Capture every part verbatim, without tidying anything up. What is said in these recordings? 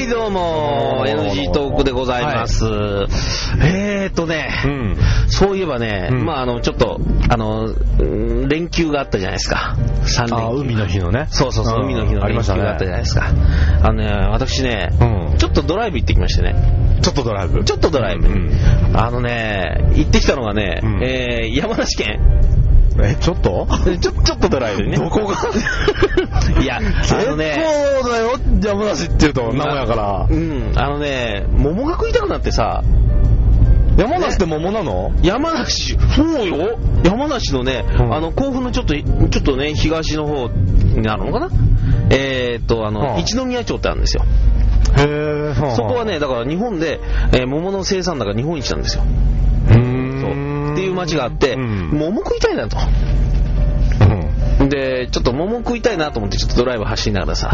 どうも エヌジー トークでございます、はい、えーっとね、うん、そういえばね、うん、まああのちょっとあの連休があったじゃないですか。さん連休。 あ、海の日のね。 そうそうそう、海の日の連休があったじゃないですか。あのね、私ね、うん、ちょっとドライブ行ってきましてね。 ちょっとドライブちょっとドライブ、うん、あのね、行ってきたのがね、うん、えー、山梨県。 え、ちょっとちょ、ちょっとドライブね。 どこがいや、あのね、 結構だよ、山梨って言うと、名古屋から。 うん、あのね、桃が食いたくなってさ。 山梨って桃なの？ 山梨、そうよ。山梨のね、うん、あの、甲府のちょっと、ちょっとね、東の方になるのかな？えーっと、あの、はあ、一宮町ってあるんですよ。 へー。はあ、そこはね、だから日本で、えー、桃の生産高日本一なんですよ。 うーん。 っていう町があって、うん、桃食いたいなと、うん、でちょっと桃食いたいなと思ってちょっとドライブ走りながらさ、うん、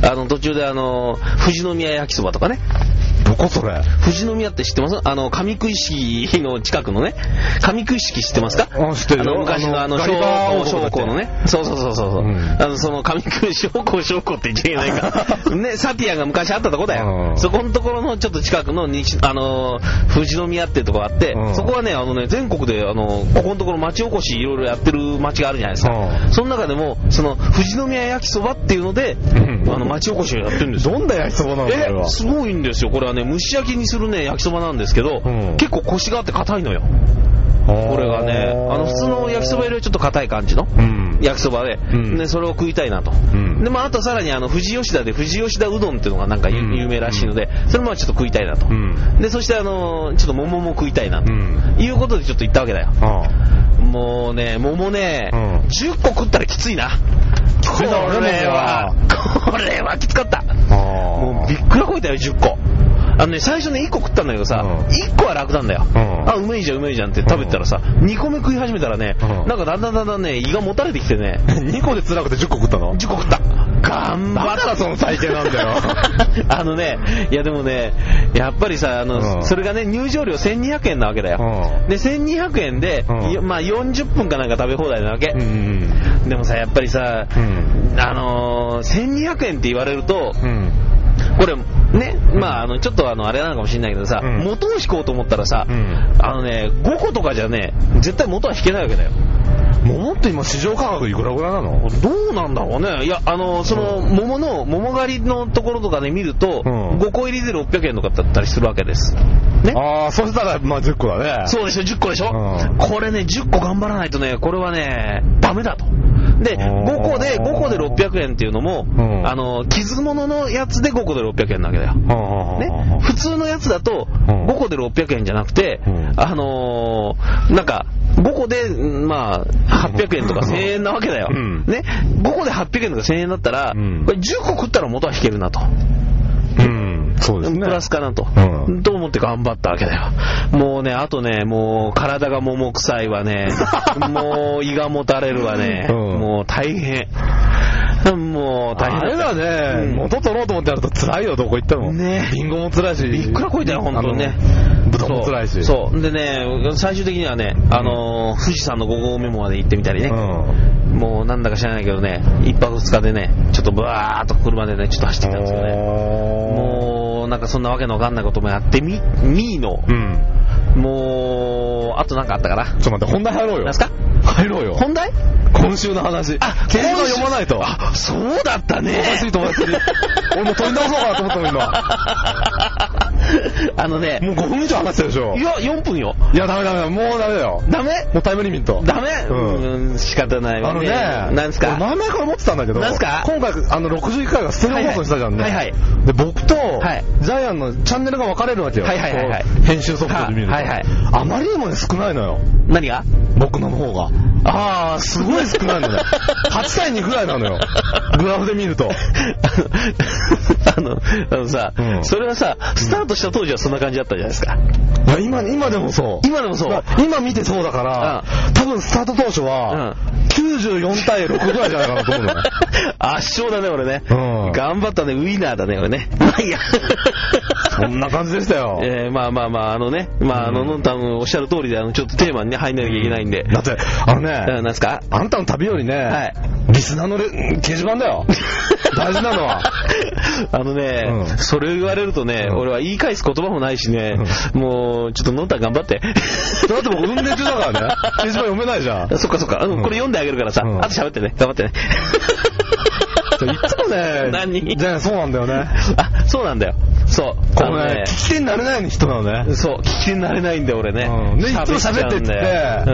あの途中であの富士宮焼きそばとかね。 どこそれ？ 富士宮って知ってます？あの上九式の近くのね、上九式知ってますか？ あ、知ってるよ。 あの昔のあの小校小校のね、そうそうそうそう、うん、あのその上九小校小校って言っちゃいけないかね、サティアが昔あったとこだよ、うん、そこのところのちょっと近くの西あの富士宮っていうとこがあって、うん、そこはねあのね全国であのここのところ町おこしいろいろやってる町があるじゃないですか、うん、その中でもその富士宮焼きそばっていうので、うん、あの町おこしをやってるんですよ。 どんな焼きそばなの？ え、すごいんですよこれはね。蒸し焼きにするね焼きそばなんですけど、うん、結構コシがあって硬いのよこれがね。あの普通の焼きそばよりちょっと硬い感じの、うん、焼きそばで、うん、でそれを食いたいなと、うん、でまああとさらにあの富士吉田で富士吉田うどんっていうのがなんか有名らしいので、それもちょっと食いたいなと、うん、でそしてあのちょっと桃も食いたいなと、うん、いうことでちょっと行ったわけだよ、うん、もうね桃ね、うん、じゅっこ食ったらきついな。これはこれはきつかった。もうびっくらこいたよじゅっこ。あのね、最初ねいっこ食ったんだけどさ、うん、いっこは楽なんだよ、うん、あ、うめえじゃんうめえじゃんって食べてたらさ、うん、にこめ食い始めたらね、うん、なんかだんだんだんだんね胃がもたれてきてねにこで辛くてじゅっこ食ったの？ じゅっこ食った。頑張った。 だからその体型なんだよあのね、いやでもねやっぱりさあの、うん、それがね入場料せんにひゃくえんなわけだよ、うん、でせんにひゃくえんで、うん、まあよんじゅっぷんかなんか食べ放題なわけ、うん、でもさやっぱりさ、うん、あのー、せんにひゃくえんって言われると、うん、これね、まああのちょっとあのあれなのかもしれないけどさ、うん、元を引こうと思ったらさ、うん、あのねごことかじゃね絶対元は引けないわけだよ。 桃って今市場価格いくらぐらいなの？ どうなんだろうね。いやあのその桃の桃狩りのところとかで見ると、うん、ごこ入りでろっぴゃくえんとかだったりするわけですね。 ああ、そしたらまあじゅっこだね。 そうでしょ、じゅっこでしょ、うん、これねじゅっこ頑張らないとねこれはねダメだと。でごこでごこでろっぴゃくえんっていうのも、うん、あの傷物のやつでごこでろっぴゃくえんなわけだよ、ね、普通のやつだとごこでろっぴゃくえんじゃなくて、うん、あのー、なんかごこでまあはっぴゃくえんとかせんえんなわけだよ、うん、ね、ごこではっぴゃくえんとかせんえんだったら、うん、これじゅっこ食ったら元は引けるなと、 うん、そうですね、 プラスかなと、うん、と思って頑張ったわけだよ。もうねあとねもう体が桃臭いわねもう胃がもたれるわね、うん、もう大変もう大変だ。 あれだね、うん、元取ろうと思ってやると辛いよ。どこ行ってもね、リンゴも辛いしびっくらこいたよ本当にね。 豚も辛いし。 そうそうでね最終的にはね、あのー、富士山のご合目まで行ってみたりね、うん、もうなんだか知らないけどねいっぱくふつかでねちょっとブワーっと車でねちょっと走ってきたんですよね。もうなんかそんなわけのわかんないこともやってみみーの、うん、もうあとなんかあったかな。 ちょっと待って本題入ろうよ。 なんすか入ろうよ。 本題今週の話。 あ、 掲示板読まないと。 あ、そうだったね。 飛ばしい飛ばしい俺もう取り直そうかなと思ったの今あのねもうごふん以上話してるでしょ。 いやよんぷんよ。 いやダメダメもうダメだよ。 ダメもうタイムリミットダメ、うん、仕方ないわね。 あのねなんすか前々から思ってたんだけどなんすか今回あのろくじゅういっかいがステレオ放送したじゃんね。 はいはい、 で僕と、 はい、 ジャイアンのチャンネルが分かれるわけよ。 はいはいはい、はい、 編集ソフトで見ると、はいはい、あまりにもね少ないのよ。 何が？ 僕の方がああすごい少ないのねはちたいにぐらいなのよグラフで見るとあのあのさ、うん、それはさスタートした当時はそんな感じだったじゃないですか。 いや 今, 今でもそう今でもそう今見てそうだから、うん、多分スタート当初は、うん、きゅうじゅうよんたいろくぐらいじゃないかなと思うのね圧勝だね俺ね、うん、頑張ったねウィナーだね俺ね。まあいいやそんな感じでしたよ。 えー、まあまあまああのねまああの、うん、多分おっしゃる通りであのちょっとテーマに、ね、入んなきゃいけないんで、 だってあのね、 なんすかあんたの旅よりね、はい、リスナーの掲示板だよ大事なのは。 あのね、うん、それを言われるとね、うん、俺は言い返す言葉もないしね、うん、もうちょっとノンタン頑張って。だって僕運転中だからね、掲示板読めないじゃん。 そっかそっか、うん、これ読んであげるからさ、うん、あと喋ってね、頑張ってね。 いつもね、 何じゃあそうなんだよね。 あ、そうなんだよ。そう。 このね、聞き手になれない人なのね。 そう、聞き手になれないんだよ俺ね。 うん、で、いつも喋ってって、うん、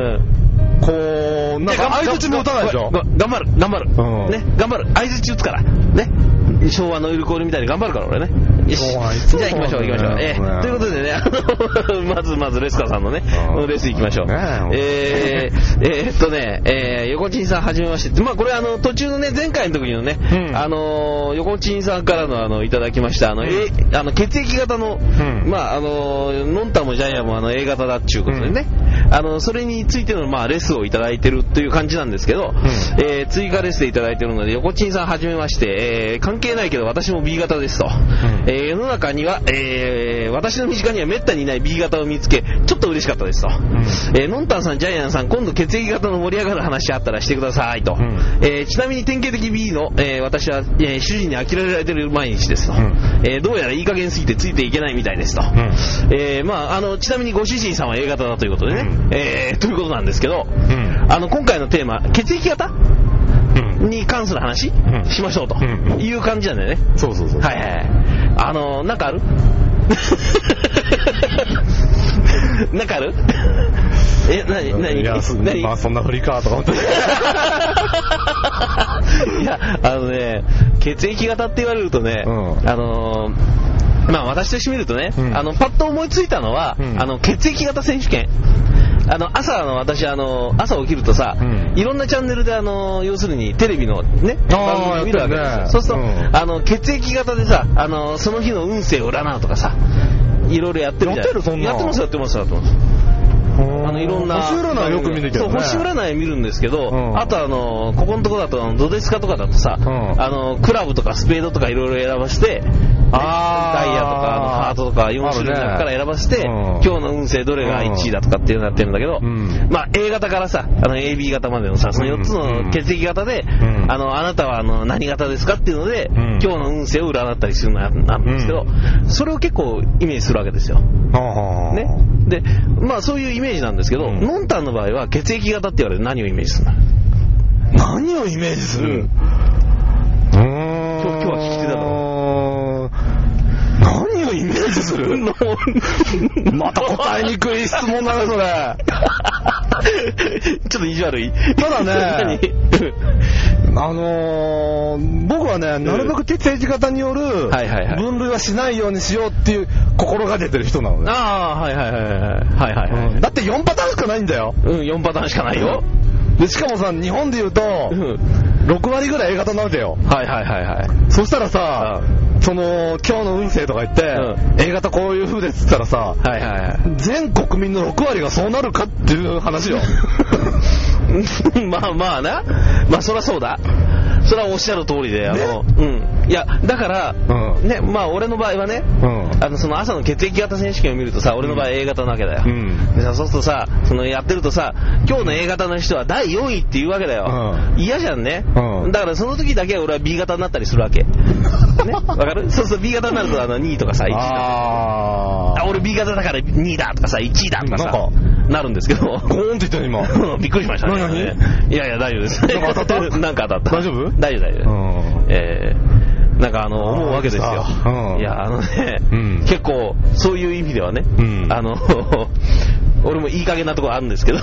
こう、なんか相槌も打たないでしょ。 頑張る、頑張る。うん、ね、頑張る。相槌打つから。ね。昭和のイルコールみたいに頑張るから俺ね。よし。じゃあ行きましょう、行きましょう。えー、ということでね、あの、まずまずレスカさんのね、うん、レース行きましょう。えー、えーっとね、えー、横ちんさんはじめまして。まあこれあの、途中のね、前回の時のね、うん、あの、横ちんさんからのあの、いただきました、あの、うん、えあの血液型の、うん、まああの、ノンタもジャイアンもあの、A 型だっていうことでね、うん、あの、それについてのまあ、レスをいただいてるという感じなんですけど、うん、えー、追加レスでいただいてるので、横ちんさんはじめまして、えー、関係ないけど私も B 型ですと、うん、えー、世の中には、えー、私の身近にはめったにいない B 型を見つけちょっと嬉しかったですと、うん、えー、ノンタンさんジャイアンさん今度血液型の盛り上がる話あったらしてくださいと、うん、えー、ちなみに典型的 B の、えー、私は、えー、主人に呆れられてる毎日ですと、うん、えー、どうやらいい加減すぎてついていけないみたいですと、うん、えー、まあ、あのちなみにご主人さんは A 型だということでね、うん、えー、ということなんですけど、うん、あの今回のテーマ血液型に関する話、うん、しましょうという感じなんだよね。 そうそうそう。 はいはい。あのなんかある？なんかある？え、なになに？ いや、まあそんな振りかとか思って。 いや、あのね、血液型って言われるとね、うん、あのー、まあ私として見るとね、うん、あのパッと思いついたのは、うん、あの血液型選手権。あの朝の私あの朝起きるとさ、うん、いろんなチャンネルであの要するにテレビのね番組見るわけですよ、ね、そうすると、うん、あの血液型でさあのその日の運勢を占うとかさいろいろやってるじゃない。 やってるそんなやってますやってますやってます。あのいろんな星占いよく見るけどね。 そう星占い見るんですけど、うん、あとあのここのとこだとあのドデスカとかだとさ、うん、あのクラブとかスペードとかいろいろ選ばして、ね、 あダイヤとかあのハートとかよん種類の中から選ばして、ね、うん、今日の運勢どれがいちいだとかっていうのやってるんだけど、うん、まあ A 型からさあの エービー 型までのさそのよっつの血液型で、うん、あのあなたはあの何型ですかっていうので、うん、今日の運勢を占ったりするのなんですけど、うん、それを結構イメージするわけですよ。ね、でまあそういうイメージなんですけど、うん、ノンタンの場合は血液型って言われる何をイメージするの？ 何をイメージする？うん、うーん今日、今日は聞き手だろ。 何をイメージする？また答えにくい質問だねそれ。 ちょっと意地悪い。 ただねあのー、僕はねなるべく血液型による分類はしないようにしようっていう心がけてる人なのね。 ああはいはいはいはいはいはい、はい、 うん、だってよんパターンしかないんだよ。 うんよんパターンしかないよ。 でしかもさ日本で言うと、うん、ろくわりぐらい A 型なわけよ。 はいはいはいはい。 そしたらさ、うん、その今日の運勢とか言って、うん、A 型こういう風ですって言ったらさ、はいはいはい、全国民のろくわりがそうなるかっていう話よ。 まあまあな、まあそりゃそうだ。それはおっしゃる通りで、あの、ね、うん。いや、だから、うん、ね、まあ俺の場合はね、うん、あのその朝の血液型選手権を見るとさ、俺の場合 A 型なわけだよ。うん、でさそうするとさ、そのやってるとさ、今日の A 型の人はだいよんいって言うわけだよ。うん、嫌じゃんね、うん。だからその時だけ俺は B 型になったりするわけ。ね、わかる？そうそう B 型になるとあのにいとかさ、いちいだとか。ああ、俺 B 型だからにいだとかさ、いちいだとかさ、なんかなるんですけど。ゴーンって言ったよ今。 びっくりしましたね。 何？ いやいや大丈夫です。 なんか当たった？ なんか当たった。 大丈夫？ 大丈夫大丈夫。うん、えー、なんかあの思うわけですよ。うん、いやあのね、うん、結構そういう意味ではね、うん、あの俺もいい加減なところあるんですけど。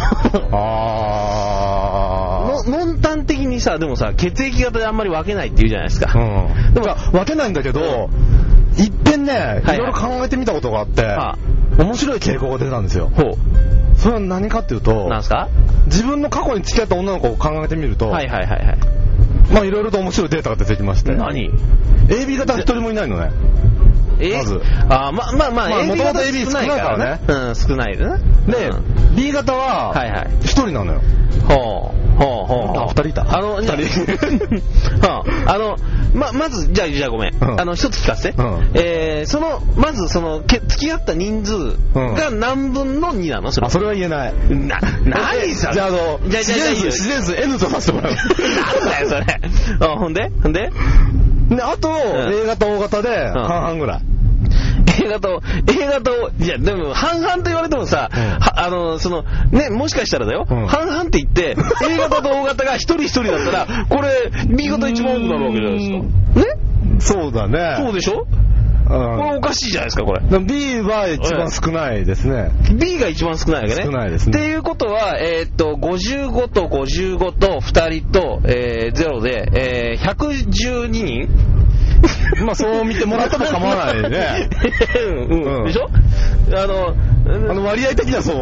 あのノンタン的にさでもさ血液型であんまり分けないって言うじゃないですか。 うん、でも分けないんだけど、うん、いっぺんねいろいろ考えてみたことがあって、はいはい、面白い傾向が出たんですよ。ほう。それは何かっていうと、 なんすか？ 自分の過去に付き合った女の子を考えてみると、 はいはいはいはい。 まあいろいろと面白いデータが出てきまして。 何？ エービー 型は一人もいないのね。 えまず。 あまあまあまあ、まあ、 もともと エービー 少ないからね。 うん、少ないでね。 で、うん、B 型は一人なのよ。 ほうほうほう。 あ、二人いた。 あの、二人。はあ、あの、ま、まず、じゃあ、じゃあごめん。うん、あの、一つ聞かせて。うん、えー、その、まず、その、け付き合った人数が何分のになの？それ。 あ、それは言えない。 な、何それ。 じゃあ、あの、 自然数、 自然数 N とさせてもらう。 なんだよ、それ。あ、ほんでほんでで、あと、A 型、O 型で半々ぐらい。 A 型を、A 型を、いや、でも、半々と言われてもさ、うん、はあの、その、ね、もしかしたらだよ、うん、半々って言って、A 型と O 型が一人一人だったら、これ、B 型一番多くなるわけじゃないですか。ね？ そうだね。 そうでしょ？これおかしいじゃないですか、これ。 B は一番少ないですね。 B が一番少ないわけね。 少ないですね。 っていうことは、えー、っと、ごじゅうごとごじゅうごとふたりと、えー、ゼロで、えー、ひゃくじゅうににんまあそう見てもらっても構わないね。 うんうん、でしょ？あの、 あの割合的にはそう。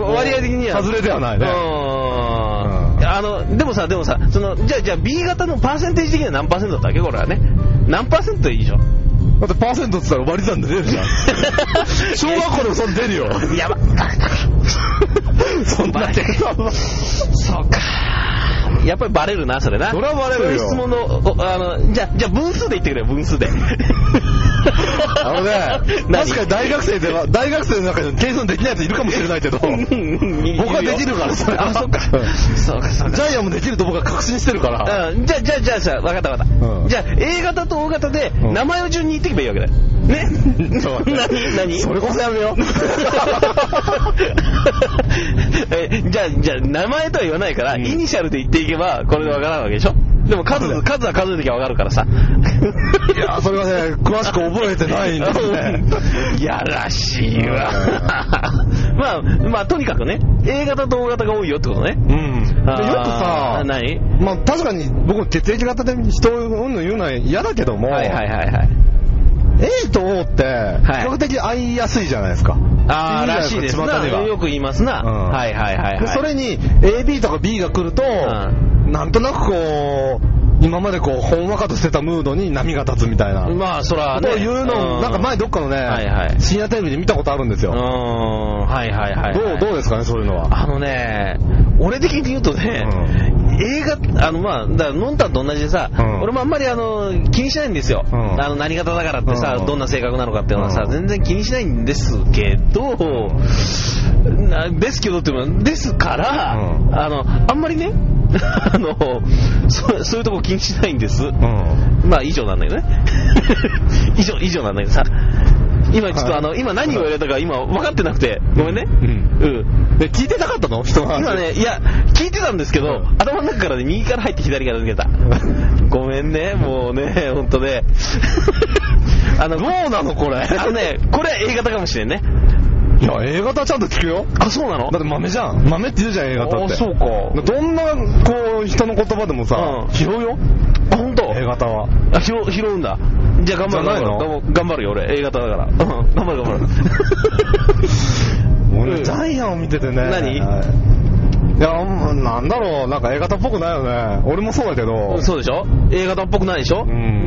割合的には。 外れではないね。 うん。あの、でもさ、でもさ、その、じゃあ、じゃあ B 型のパーセンテージ的には何パーセントだったっけこれはね。何パーセントでいいでしょ？ だってパーセントって言ったら割り算で出るじゃん。小学校でもそれ出るよ。 やば。 そんな手そうか。やっぱりバレるな、それな。 それはバレるよ。 そういう質問の、あの、じゃあ、じゃあ分数で言ってくれよ、分数で。 あのね、確かに大学生では、大学生の中で計算できないやついるかもしれないけど、僕はできるからそれ。 あ、そっか。そうか、そうか。 ジャイアンもできると僕は確信してるから。 うん。じゃあ、じゃあ、じゃあ、じゃあ、分かった分かった。うん、じゃあ、A 型と O 型で、名前を順に言っていけばいいわけだよ。ね？何？何？ それこそやめよう。 え、じゃあ、じゃあ、名前とは言わないから、イニシャルで言っていけば、これで分からんわけでしょ？でも数、数は数えてきゃ分かるからさ。 いや、それはね、詳しく覚えてないんですね。 やらしいわ。まあ、まあ、とにかくね、A 型と O 型が多いよってことね。 うん。よくさ、 何？ まあ、確かに僕、血液型で人をうんぬん言うのは嫌だけども、 はいはいはいはい。 A と O って比較的合いやすいじゃないですか。 ああ、らしいですな。よく言いますな。はいはいはい。 それに エービー とか B が来ると、なんとなくこう、今までこう、ほんわかとしてたムードに波が立つみたいな。 まあ、そらね。 というのを、なんか前どっかのね、深夜テレビで見たことあるんですよ。 はいはいはい。 どう、どうですかね、そういうのは。 あのね、俺的に言うとね、映画、あのまあ、だからのんたんと同じでさ、うん、俺もあんまりあの気にしないんですよ、うん、あの何型だからってさ、うん、どんな性格なのかっていうのはさ、うん、全然気にしないんですけど、ですけどっていうのはですから、うん、あのあんまりねあの そ, そういうとこ気にしないんです、うん、まあ以上なんだけどね以上以上なんだけどさ、今ちょっとあの、今何を言われたか今分かってなくてごめんね。うん。うん。 で聞いてなかったの？人が。 今ね、いや聞いてたんですけど、うん、頭の中からね右から入って左から抜けた。ごめんね、もうね、本当ね。あのどうなのこれ？ あのね、これは A 型かもしれんね。 いや A 型はちゃんと聞くよ。 あ、そうなの？ だって豆じゃん。豆って言うじゃん A 型って。 あ、そうか。 どんなこう人の言葉でもさ、うん、拾うよ。 あ、本当。 A 型は。 あ、拾う、拾うんだ。じゃあ頑張る。 ないの？ 頑張るよ俺 A 型だから。うん、頑張る頑張る。 俺ジャイアンを見ててね。 何？ いや、なんだろう、なんか A 型っぽくないよね。俺もそうだけど。 そうでしょ？ A 型っぽくないでしょ？うん、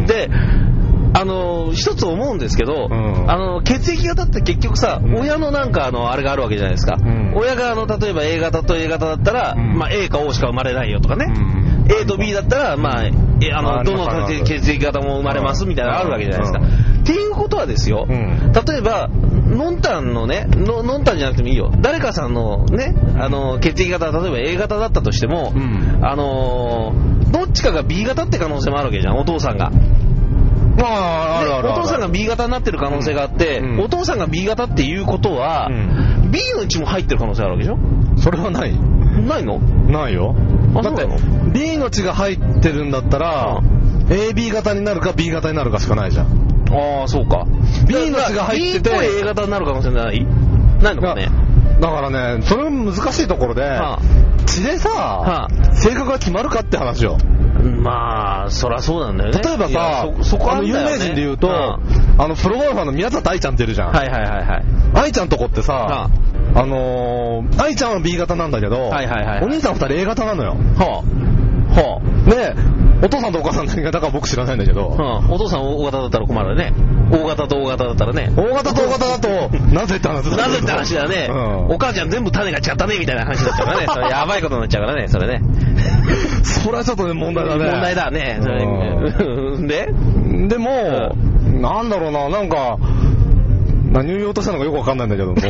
で、あの一つ思うんですけど、うん、あの血液型って結局さ、うん、親のなんかあのあれがあるわけじゃないですか、うん、親があの例えば A 型と A 型だったら、うん、まあ、A か O しか生まれないよとかね、うん、A と B だったら、まあ、あのどの血液型も生まれますみたいなのがあるわけじゃないですか、うん、っていうことはですよ、うん、例えばのんたんのね、の, のんたんじゃなくてもいいよ、誰かさんのね、あの血液型例えば A 型だったとしても、うん、あのどっちかが B 型って可能性もあるわけじゃん、お父さんが。 まあ、あるあるある。 お父さんが B 型になってる可能性があって、うん、お父さんが B 型っていうことは、うん、B のうちも入ってる可能性あるわけでしょ？ それはない。 ないの？ ないよ。だって B の血が入ってるんだったら、うん、エービー 型になるか B 型になるかしかないじゃん。 ああ、そうか。 B の血が入ってて B と A 型になる可能性ないないのかね。 だからね、それも難しいところで、はあ、血でさ、はあ、性格が決まるかって話よ。 まあそりゃそうなんだよね。 例えばさ、そそこあの有名人で言うと、うん、あのプロゴルファーの宮里藍ちゃんっているじゃん。 はいはいはいはい。 藍ちゃんとこってさ、はあ、あのー、藍ちゃんは B 型なんだけど、はいはいはいはい、お兄さんふたり A 型なのよ。はあはあ、でお父さんとお母さん何型か僕知らないんだけど、 はあ、お父さん O 型だったら困るね。O 型と O 型だったらね。 O 型と O 型だとなぜって話だ。 なぜって話だね、うん。お母ちゃん全部種が違ったねみたいな話になっちゃうからね。それやばいことになっちゃうからね、それね。 それはちょっとね問題だね。 問題だね。それうん、ででも、うん、なんだろうな、なんか何を言おうとしたのかよくわかんないんだけども。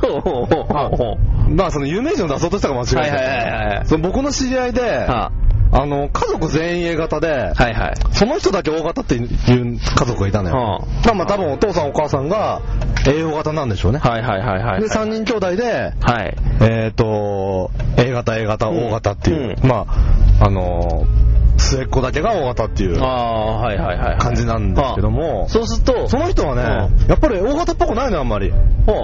まあその有名人を出そうとしたか間違いない。はいはいはいはい。その僕の知り合いで、はあ、 あの、家族全員 A 型で、はいはい、その人だけ O 型っていう家族がいたのよ。はあ、まあ多分お父さんお母さんが エーオー 型なんでしょうね。はいはいはいはい。で、さんにん兄弟で、はい、えっと、A 型、A 型、O 型っていう、うん、まあ、あのー、末っ子だけが O 型っていう感じなんですけども、 そうするとその人はね、やっぱり O 型っぽくないのあんまり。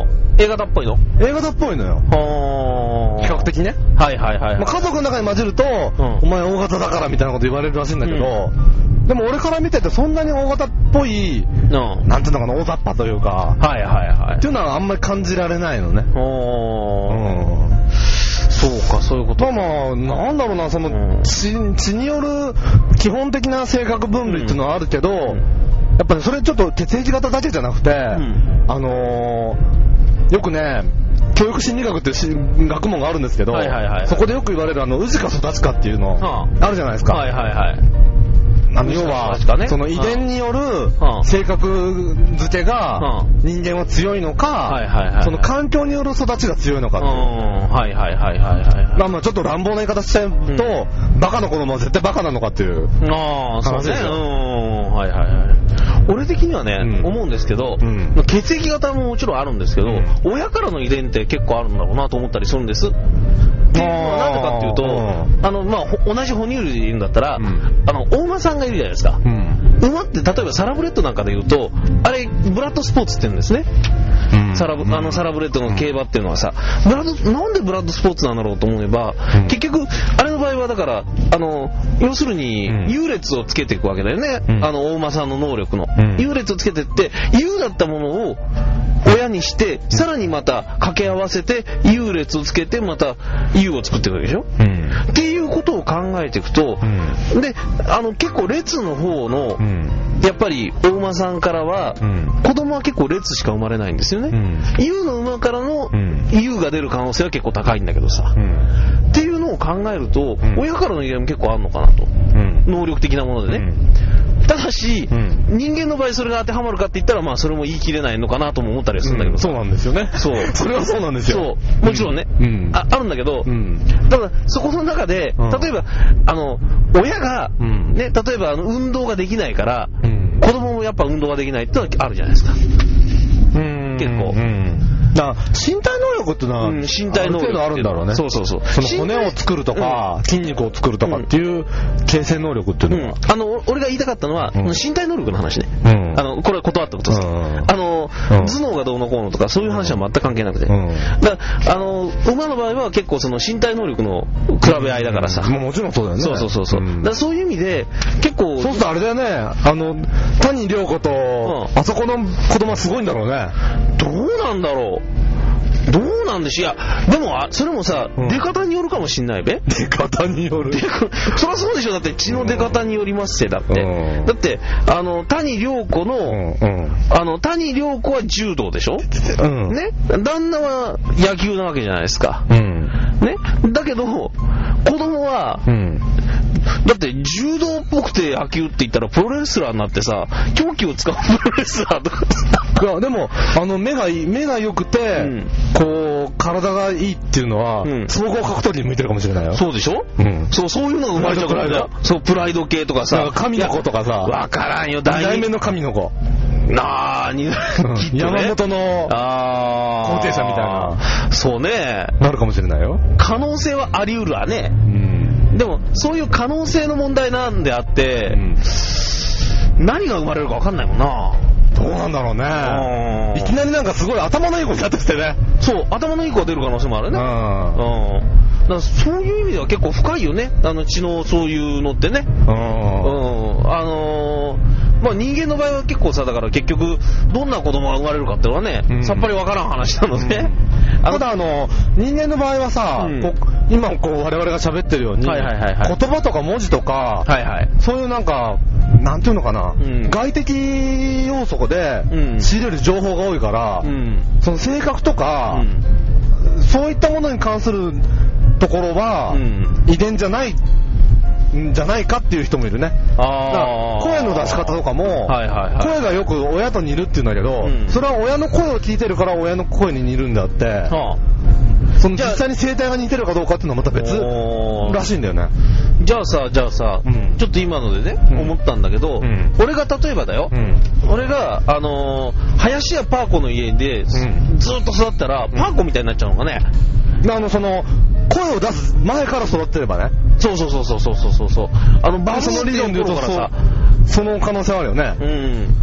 A 型っぽいの ?A 型っぽいのよ。比較的ね。 はいはいはい。 まあ、家族の中に混じると、うん、お前 O 型だからみたいなこと言われるらしいんだけど、うん、でも俺から見ててそんなに O 型っぽい、うん、なんていうのかな、大雑把というか、はいはいはい。っていうのはあんまり感じられないのね。おー。うん、 そうか、そういうこと。 まあまあ、なんだろうな、その、血、血による基本的な性格分類っていうのはあるけど、うん、やっぱりそれちょっと血液型だけじゃなくて、うん、あのー、よくね、教育心理学っていう学問があるんですけど、はいはいはいはい、そこでよく言われるあの、宇治か育ちかっていうの、あるじゃないですか。はいはいはい。あの要は、ね、その遺伝による性格付けが人間は強いのか、その環境による育ちが強いのかっていう。はいはいはいはいはい。まあまあちょっと乱暴な言い方しちゃうと、うん、バカの子供は絶対バカなのかっていう話ですよ。うん、はいはいはい。 俺的にはね、うん、思うんですけど、うん、血液型ももちろんあるんですけど、うん、親からの遺伝って結構あるんだろうなと思ったりするんです。っていうのはなんでかっていうと、うん、あのまあ同じ哺乳類で言うんだったら、うん、あのお馬さんがいるじゃないですか。うん、馬って例えばサラブレッドなんかで言うと、あれブラッドスポーツって言うんですね。うん、サラブあのサラブレッドの競馬っていうのはさ、ブラッドなんでブラッドスポーツなんだろうと思えば、うん、結局あれの場合はだからあの要するに優劣をつけていくわけだよね。うん、あのお馬さんの能力の、うん、優劣をつけてって優だったものを親にしてさらにまた掛け合わせて優劣をつけてまた優を作っていくわけでしょ、うん、っていうことを考えていくと、うん、であの結構列の方の、うん、やっぱりお馬さんからは、うん、子供は結構列しか生まれないんですよね、うん、優の馬からの優が出る可能性は結構高いんだけどさ、うん、っていうのを考えると、うん、親からの遺伝も結構あるのかなと、うん、能力的なものでね、うん、ただし、うん、人間の場合それが当てはまるかって言ったらまあそれも言い切れないのかなとも思ったりするんだけど、うん、 そうなんですよね。 そうそれはそうなんですよ。 そうもちろんね、うん、あ, あるんだけど、うん、ただそこの中で例えば、うん、あの親が、うん、ね、例えばあの運動ができないから、うん、子供もやっぱ運動ができないってのはあるじゃないですか。うん結構、うんだ身体能力ってのは、うん、身体能力あるんだろうね。 そうそうそう。 その骨を作るとか、うん、筋肉を作るとかっていう形成能力っていうのは、 うん、あの俺が言いたかったのは、うん、身体能力の話ね。うん、あのこれは断ったことです。うん、あの、うん、頭脳がどうのこうのとかそういう話は全く関係なくて、うん、だあの馬の場合は結構その身体能力の比べ合いだからさ。 うん、もちろんそうだよね。 そうそうそうそう。うん、だそういう意味で結構そうするとあれだよね。あの谷亮子と、うん、あそこの子供はすごいんだろうね。 どうなんだろう。どうなんでしょう。いやでもそれもさ、うん、出方によるかもしんないべ。 出方による。 そりゃそうでしょ。だって血の出方によりますってだって、うん、だってあの谷亮子の、うんうん、あの谷亮子は柔道でしょ、うん、ね。旦那は野球なわけじゃないですか、うん、ね。だけど子供は、うん、だって柔道っぽくて野球って言ったらプロレスラーになってさ、凶器を使うプロレスラーとかいやでもあの目がいい目が良くて、うん、こう体がいいっていうのは、うん、総合格闘技に向いてるかもしれないよ。 そうでしょ、うん、そうそういうのが生まれちゃうからだ。そうプライド系とかさ、 神の子とかさ、 わからんよ。 大代目の神の子なーに、ね、 山本の後継者みたいな。 そうね、 なるかもしれないよ。 可能性はあり得るわね、うん、でもそういう可能性の問題なんであって、うん、何が生まれるか分かんないもんな。 どうなんだろうね。いきなりなんかすごい頭のいい子になってきてね。 そう頭のいい子が出る可能性もあるね。うん、だからそういう意味では結構深いよね、あの血のそういうのってね。うん、うん、あのーまあ、人間の場合は結構さ、だから結局どんな子供が生まれるかっていうのはね、うん、さっぱりわからん話なので、うん、 ただあの人間の場合はさ、うん、こ今こう我々が喋ってるように、はいはいはいはい、言葉とか文字とか、はいはい、そういうなんかなんていうのかな、うん、外的要素で仕入れる情報が多いから、うん、その性格とか、うん、そういったものに関するところは、うん、遺伝じゃないんじゃないかっていう人もいるね。あだから声の出し方とかも、はいはいはい、声がよく親と似るって言うんだけど、うん、それは親の声を聞いてるから親の声に似るんだって、はあ、その実際に声帯が似てるかどうかっていうのはまた別らしいんだよね。 じゃあさ、じゃあさ、うん、ちょっと今のでね、うん、思ったんだけど、うん、俺が例えばだよ、うん、俺が、あのー、林家パーコの家で、うん、ずっと育ったら、パーコみたいになっちゃうのかね。 あの、その、声を出す前から育ってればね。 そうそうそうそうそうそうそう。あの、バその理論で言うとからさ、その可能性あるよね。 うん。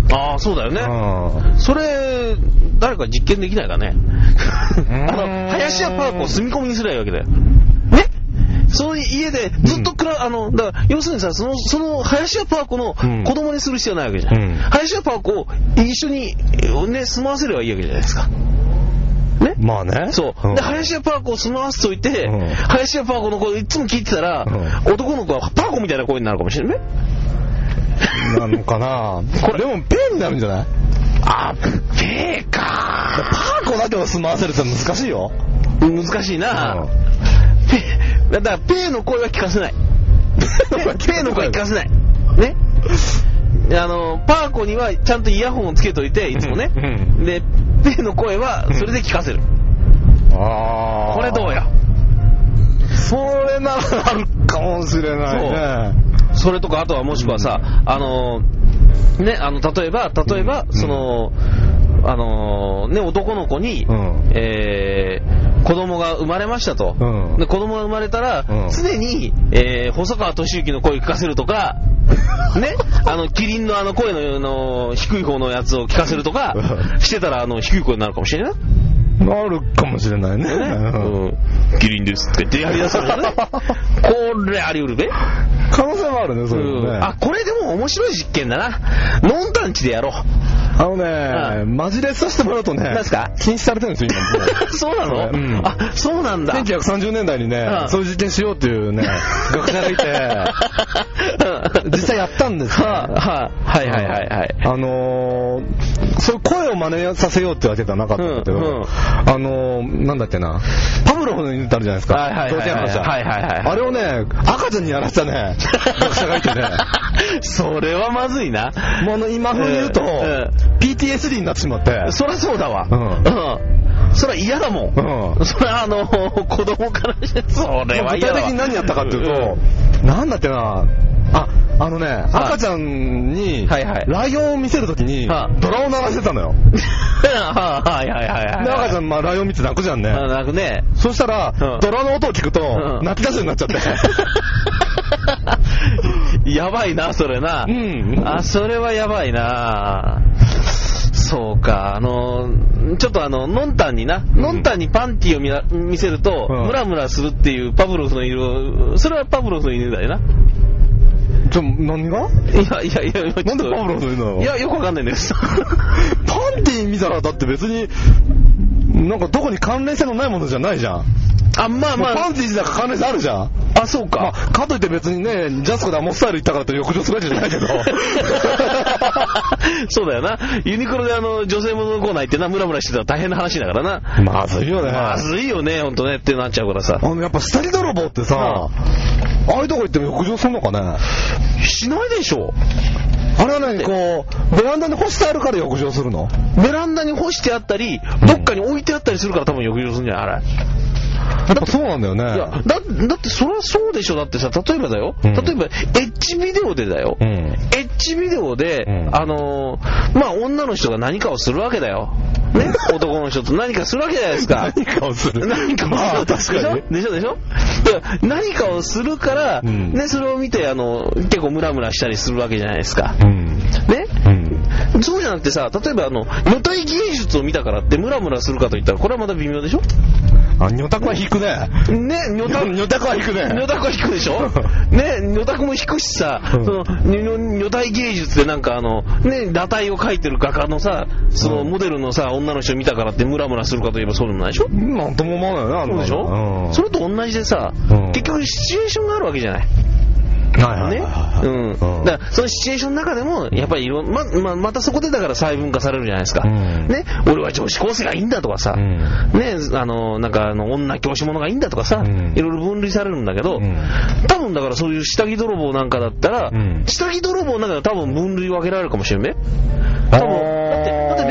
ああ、そうだよね。それ、誰か実験できないかね。あの、林家パーコを住み込みにすればいいわけだよ。ね？そういう家でずっとくら、うん、あの、だから、要するにさ、その、その、林家パーコの子供にする必要ないわけじゃん。うん、林家パーコを一緒に、ね、住まわせればいいわけじゃないですか。ね、 まあね。 そう。うん、で、林家パーコを住まわせといて、うん、林家パーコの声いつも聞いてたら、うん、男の子はパーコみたいな声になるかもしれないね。 なのかなこれでもペーになるんじゃない？ あ、ペーかパーコだけを住まわせるって難しいよ。 難しいな、うん、ペー、だからペーの声は聞かせない。ペーの声は聞かせない。ね。あの、パーコにはちゃんとイヤホンをつけといて、いつもね。うん、で、ペーの声はそれで聞かせる。うん、ああ。これどうや？ それならあるかもしれないね。 そ, それとか、あとはもしくはさ、うん、あの、ね、あの、例えば、例えば、うん、その、あの、ね、男の子に、うん、えー、子供が生まれましたと。うん、で、子供が生まれたら、うん、常に、えー、細川俊之の声を聞かせるとか、ね、あの、キリンのあの声の、の低い方のやつを聞かせるとか、してたら、あの、低い声になるかもしれない。 なるかもしれないね。ね、 うん、キリンですって言ってやりだすからね。これあり得るべ。 可能性もあるね、それもね、うん。 あ、これでも面白い実験だな。ノンタンチでやろう。 あのね、マジレスさせてもらうとね、 何すか？ 禁止されてるんですよ、今。 そうなの？うん、あ、そうなんだ。 せんきゅうひゃくさんじゅうねんだいにね、うん、そういう実験しようっていうね、学者がいて、実際やったんですよ。はあ、はいはいはいはい。 あのー、そういう声を真似させようってわけではなかったんだけど、うんうん、あのー、なんだっけな、パブロフの犬ってあるじゃないですか。 はいはいはいはい。 あれをね、赤ちゃんにやらせたね、学者がいてね。 それはまずいな。 もうあの、今風に言うと、えーピーティーエスディー になってしまって。 そりゃそうだわ。うん。うん。そりゃ嫌だもん。うん。そりゃあの、子供からして、それは嫌だわ。具体的に何やったかっていうと、うん、なんだっけな、あ、あのね、赤ちゃんに、ライオンを見せるときに、ドラを流してたのよ。 はいはいはいはい。 で、赤ちゃん、まあ、ライオン見て泣くじゃんね。 泣くね。 そしたら、うん、ドラの音を聞くと、泣き出すようになっちゃって。 やばいな、それな。 うん。 あ、それはやばいな。そうか、あの、ちょっとあの、ノンタンにな、うん、ノンタンにパンティを 見, な見せると、うん、ムラムラするっていうパブロフの犬、それはパブロフの犬だよな。 ちょ、何が？ いやいやいや、 なんでパブロフの犬なの？ いや、よくわかんないんです。パンティ見たら、だって別に、なんかどこに関連性のないものじゃないじゃん。 あ、まあまあ。 パンティ自体が関連性あるじゃん。 あ、そうか。 まあ、かといって別にね、ジャスコでアモスタイル行ったからって浴場するわけじゃないけど。 そうだよな。ユニクロであの、女性もののコーナー行ってな、ムラムラしてたら大変な話だからな。 まずいよね。 まずいよね、ほんとねってなっちゃうからさ。 あの、やっぱ下着泥棒ってさ、ああいうとこ行っても浴場するのかね？ しないでしょ。 あれはね、こう、ベランダに干してあるから浴場するの？ ベランダに干してあったり、どっかに置いてあったりするから多分浴場するんじゃないあれ。 やっぱそうなんだよね。いや、 だ、だってそりゃそうでしょ。だってさ、例えばだよ。うん、例えば、エッチビデオでだよ。うん、エッチビデオで、うん、あのー、まあ、女の人が何かをするわけだよ。ね、男の人と何かするわけじゃないですか。 何かをする。 何かをする。 まあ、確かに。 でしょでしょで何かをするから、うん、ね、それを見て、あの、結構ムラムラしたりするわけじゃないですか。うん、ね、うん、そうじゃなくてさ、例えばあの、女体芸術を見たからってムラムラするかといったら、これはまた微妙でしょ。 あ、女タクは引くね。 ね、女タク、 女タクは引くね。 女タクは引くでしょね、女タクも引くしさ、その、女体芸術でなんかあの、ね、裸体を描いてる画家のさ、そのモデルのさ、女の人見たからってムラムラするかといえばそうでもないでしょ。 なんとも思わないよね、 そうでしょ、うん、それと同じでさ、うん、結局シチュエーションがあるわけじゃない。ね、うん。だからそのシチュエーションの中でもやっぱりいろんまままたそこでだから細分化されるじゃないですか。うん、ね、俺は女子高生がいいんだとかさ、うん、ね、あのなんかあの女教師者がいいんだとかさ、うん、いろいろ分類されるんだけど、うん、多分だからそういう下着泥棒なんかだったら、うん、下着泥棒なんかで多分分類分けられるかもしれないね。多分だってだって連続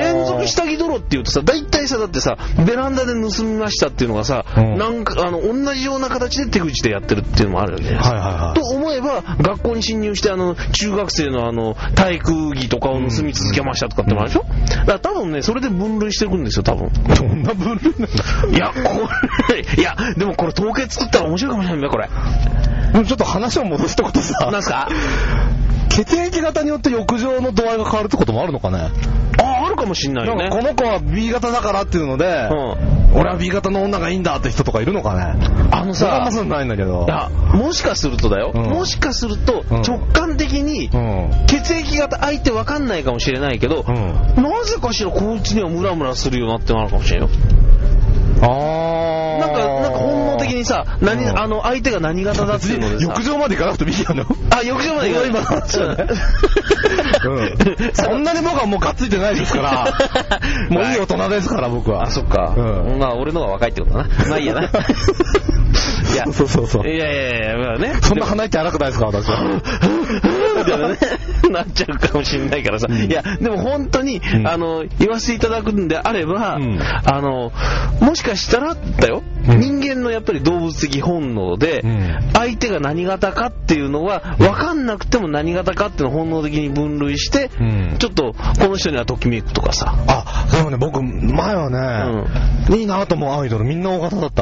に下着泥っていうとさ、大体さ、だってさ、ベランダで盗みましたっていうのがさ、うん、なんかあの同じような形で手口でやってるっていうのもあるわけじゃないですか、はいはいはい、と思えば学校に侵入してあの中学生のあの体育着とかを盗み続けましたとかってのあるでしょ、うん、だから多分ねそれで分類していくんですよ多分。 どんな分類なんだ。 いやこれいやでもこれ統計作ったら面白いかもしれないんだよこれ。 ちょっと話を戻すってことさ。 なんすか。 血液型によって浴場の度合いが変わるってこともあるのかね。 ああ、あるかもしんないよね。 この子は B 型だからっていうので、うん、俺は B 型の女がいいんだって人とかいるのかね。 あのさ、 あんまそうないんだけど。 いや、もしかするとだよ、うん、もしかすると直感的に血液型相手わかんないかもしれないけど、うん、なぜかしらこいつにはムラムラするよなってなるかもしれんよ。 あーなんか、なんか本能的にさ、何、うん、あの相手が何型だっていうのでさ、 浴場まで行かなくてもいいやの。 あ、浴場まで行かなくてもいい。 うん、そんなに僕はもうがっついてないですからもういい大人ですから僕は。 あ、そっか、うん、まあ俺の方が若いってことだな。まあいいやな。いやそうそうそう。 いやいやいや、まあね、 そんな鼻息荒くないですか私は。 みたいなねなっちゃうかもしれないからさ、うん、いやでも本当に、うん、あの言わせていただくんであれば、うん、あのもしかしたらだよ、うん、人間のやっぱり動物的本能で、うん、相手が何型かっていうのは分かんなくても何型かっていうのを本能的に分類して、うん、ちょっとこの人にはときめくとかさ。 あ、でもね僕前はね、うん、いいなと思うアイドルみんな大型だった。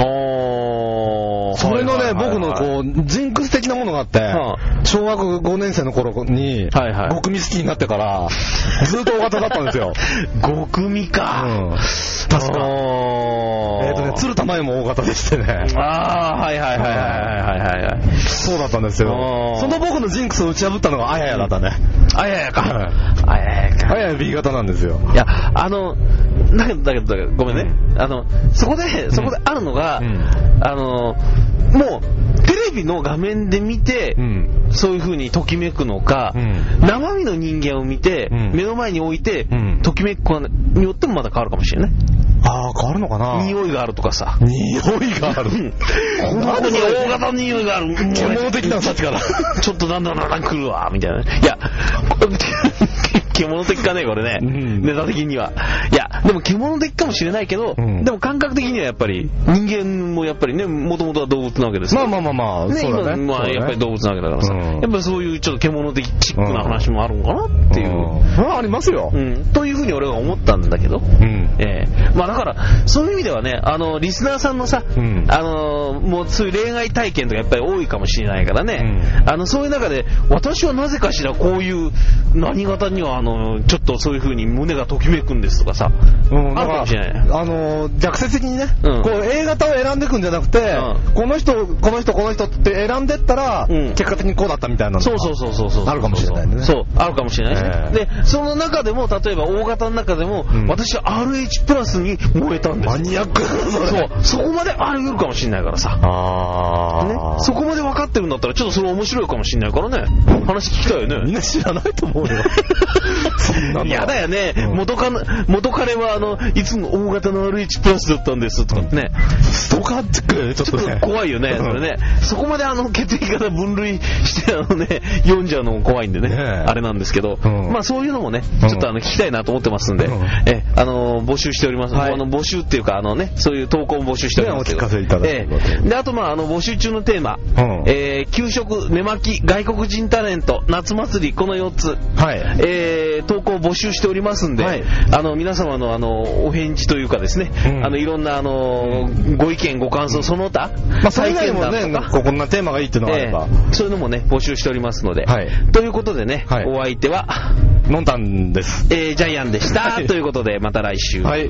それのね、僕のこうジンクス的なものがあって、はあ、小学ごねん生の頃にご組好きになってからずっと大型だったんですよ。 ご組か、うん、 確かえっとね鶴田真由も大型でしてね。 ああ、はいはいはいはいはいはいはい、 そうだったんですよ。その僕のジンクスを打ち破ったのがあややだったね。 あややか、あややか、 あやや B 型なんですよ。 いやあのだけどだけどだけどごめんね、うん、あのそこでそこであるのが、うん、あのもうテレビの画面で見て、うん、そういう風にときめくのか、うん、生身の人間を見て、うん、目の前に置いて、うん、ときめく子によってもまだ変わるかもしれない。 ああ、変わるのかな。 匂いがあるとかさ。 匂いがある。 この子に大型の匂いがある。 獣的なさっきからちょっとだんだんだんだん来るわみたいな。いや獣的かねこれね、うん、ネタ的には。いやでも獣的かもしれないけど、うん、でも感覚的にはやっぱり人間もやっぱりねもともとは動物なわけですよ。 まあまあまあまあ、ね、 そうだね、今まあやっぱり動物なわけだからさ、うん、やっぱりそういうちょっと獣的チックな話もあるのかなっていう、うんうん、ありますよ、 うん、というふうに俺は思ったんだけど、うんえー、まあだからそういう意味ではね、あのリスナーさんのさ、うん、あのもうそういう恋愛体験とかやっぱり多いかもしれないからね、うん、あのそういう中で私はなぜかしらこういう何型にはあのちょっとそういう風に胸がときめくんですとかさ、うん、あるかもしれない。 あの逆説的にね、うん、こう A 型を選んでいくんじゃなくて、うん、この人この人この人って選んでったら、うん、結果的にこうだったみたいなのがそうそうそうそうそうあるかもしれないね。 そうあるかもしれないし、ね、でその中でも例えば O 型の中でも、うん、私は アールエイチ プラスに燃えたんです。 マニアックなそうそこまであり得るかもしれないからさ、あ、ね、そこまで分かってるんだったらちょっとそれ面白いかもしれないからね、話聞きたいよね。 みんな知らないと思うよそんなの。 やだよね、うん、元カ元彼はあのいつも大型の アールエイチ プラスだったんですとかね、 ストーカーチックちょっと、ね、 ちょっと怖いよね、それね。そこまであの血液型分類してあのね読んじゃうのも怖いんでね、ねあれなんですけど、うん、まあそういうのもねちょっとあの聞きたいなと思ってますんで、うん、えあの募集しております、はい、あの募集っていうかあのねそういう投稿も募集しておりますけど、 お聞かせいただければと、 えー、であとまああの募集中のテーマ、うんえー、給食寝巻き外国人タレント夏祭りこのよっつ、はいえー、投稿募集しておりますんで、はい、あの皆様のあのお返事というかですね、うん、あのいろんなあのご意見ご感想その他、 まあ、再見談とか、ね、こんなテーマがいいっていうのがあれば、 えー、そういうのもね募集しておりますので、はい、ということでね、はい、お相手はのんたんです、 えー、ジャイアンでした、はい、ということでまた来週、はい、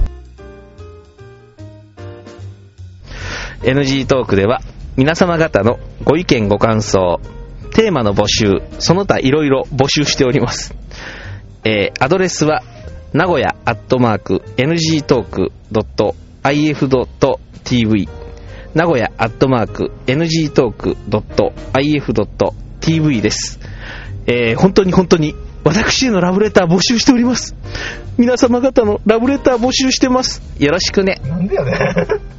エヌジー トークでは皆様方のご意見ご感想テーマの募集その他いろいろ募集しております。えー、アドレスは名古屋アットマーク エヌジートークドットアイエフドットティーブイ 名古屋アットマーク エヌジートークドットアイエフドットティーブイ です。えー、本当に本当に私へのラブレター募集しております。皆様方のラブレター募集してます。よろしくね。 なんでやね